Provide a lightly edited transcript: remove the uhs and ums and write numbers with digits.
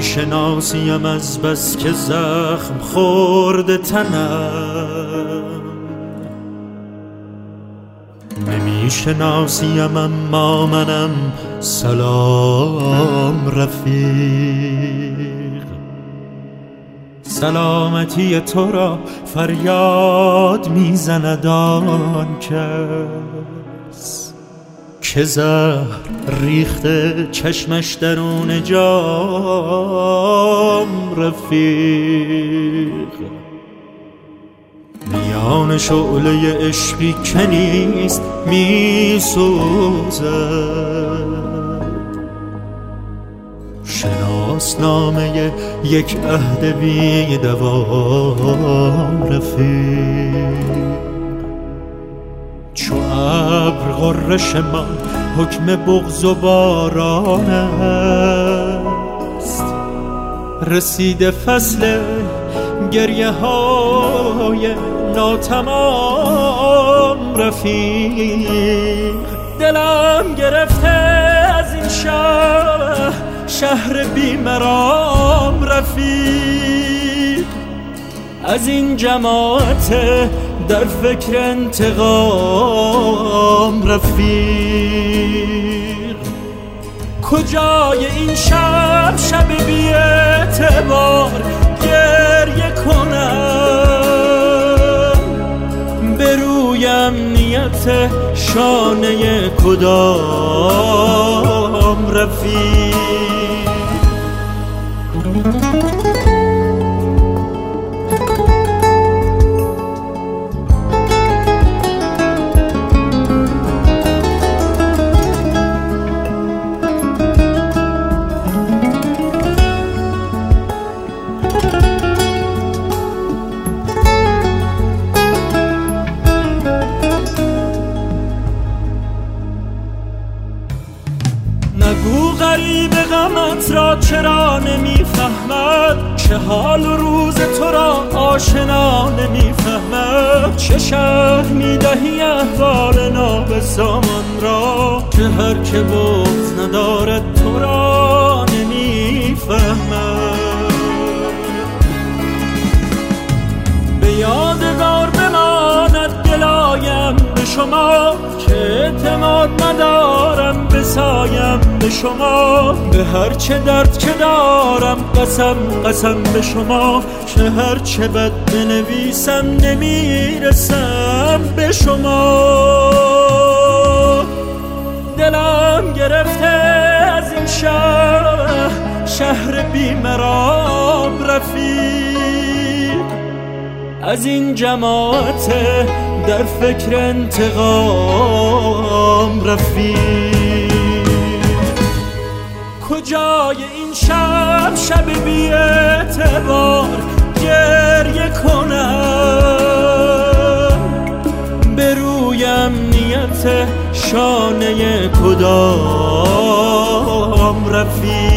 نمیشناسیم از بس که زخم خورده تنم، نمیشناسیم اما منم سلام رفیق. سلامتی تو را فریاد میزند آن کس که زهر ریخته چشمش درون جام رفیق. میان شعله عشقی که نیست میسوزد، شناسنامه یک عهد بی دوام رفیق. چو ابر غرش من حکم بغض و باران است، رسیده فصل گریه های ناتمام رفیق. دلم گرفته از این شهر بیمرام رفیق، از این جماعت در فکر انتقام رفیق. کجای این شب بی اعتبار گریه کنم، به روی امنیت شانه کدام رفیق. نگو غریب غمت را چرا نمیفهمد، چه حال و روز تو را آشنا نمیفهمد. چه شرح میدهی احوال نابسامان را که هر که بغض ندارد تو را نمیفهمد. به یادگار بماند دلایم به شما که اعتماد ندارم بسایم به شما. به هر چه درد که دارم قسم به شما که هر چه بد بنویسم نمیرسم به شما. دلم گرفته از این شهر بیمرام رفیق، از این جماعت در فکر انتقام رفیق. کجای این شب بی اعتبار گریه کنم، به روی امنیت شانه کدام رفیق.